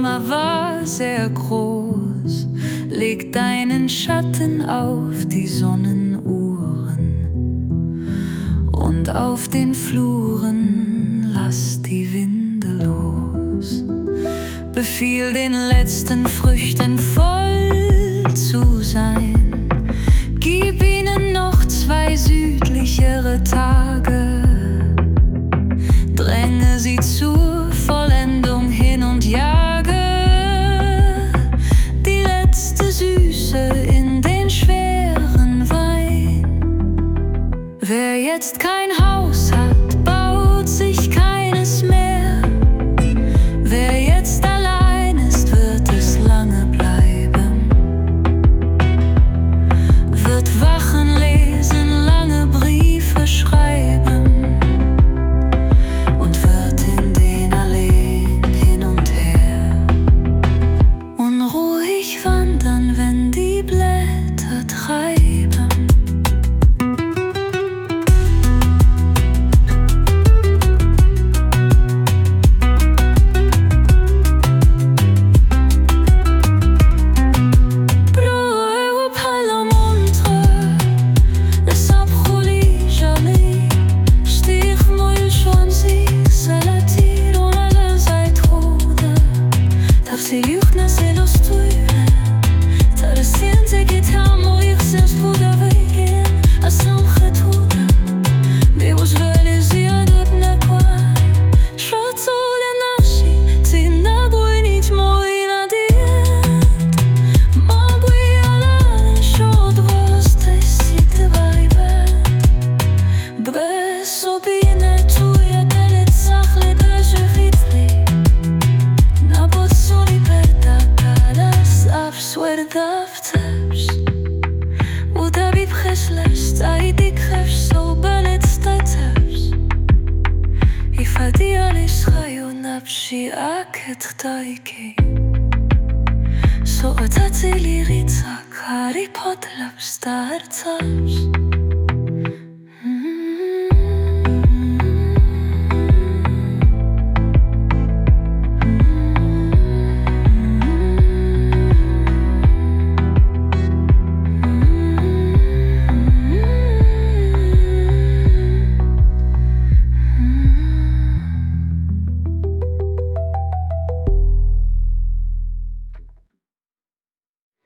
Zimmer war sehr groß. Leg deinen Schatten auf die Sonnenuhren und auf den Fluren lass die Winde los. Befiehl den letzten Früchten voll zu sein. Gib ihnen noch 2 südlichere Tage. Dränge sie zur Vollendung hin und jage die letzte Süße in den schweren Wein. Wer jetzt kein Haus hat, baut sich keines mehr. Wer jetzt allein ist, wird es lange bleiben. Wird Wachen lesen, lange Briefe schreiben und wird in den Alleen hin und her unruhig wandern, wenn die Blätter treiben. Se juhtne se lustuile, tare siente che t'amo ich selbst puder wegen, as am getude. Deus vele si adot na kwa, shotole nashi, tina buinit moina diet. Ma bui ala shot voste site vaibe. Beso bine tuja delet sachle de jevitli. Suerte wtebs Uda bi bħeslex tajdi kħefx so belet stajtebs Ifadija li sħaju nabxi għaket tajki So għatati li ritzak Harry Potter labs tartabs